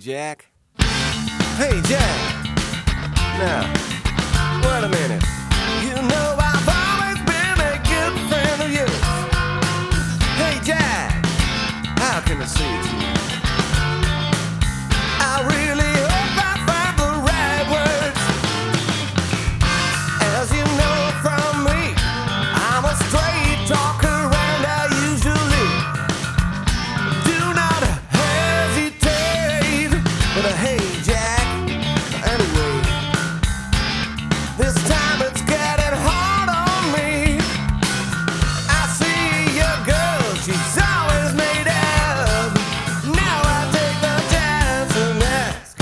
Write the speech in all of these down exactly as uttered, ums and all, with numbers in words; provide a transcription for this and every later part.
Jack. Hey, Jack. Now, wait a minute. You know I've always been a good friend of yours. Hey, Jack. How can I say it to you? I really hope I find the right words. As you know from me, I'm a straight talker and I usually do not hesitate. But uh, hey, Jack, anyway, this time it's getting hard on me. I see your girl, she's always made up. Now I take the chance and ask,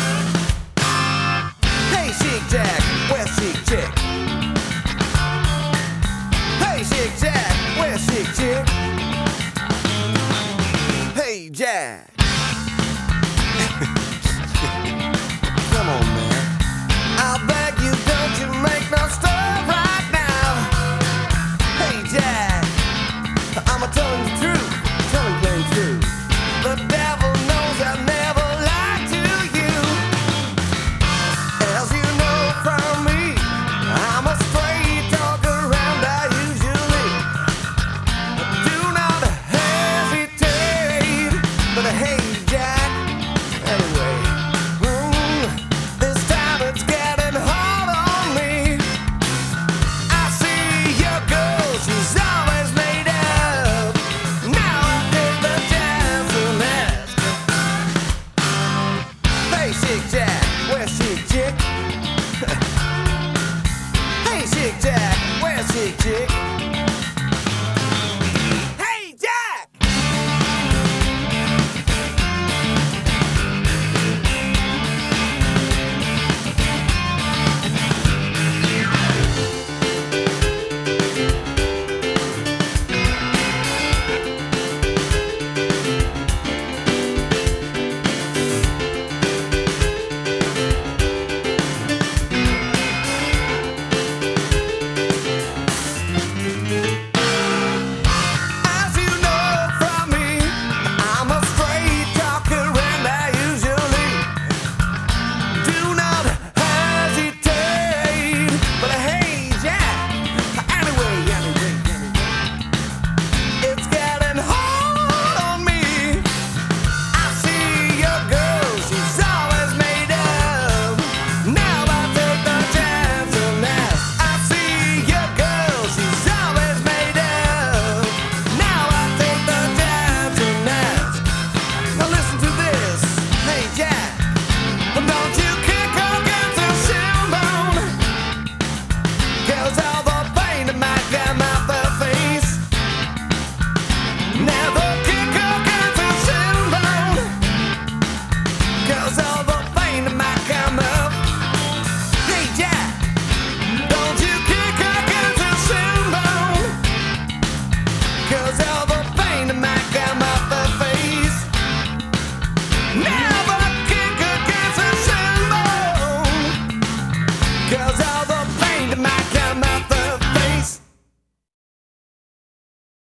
hey, Chic Jack, where's Chic Chick? Hey, Chic Jack, where's Chic Chick?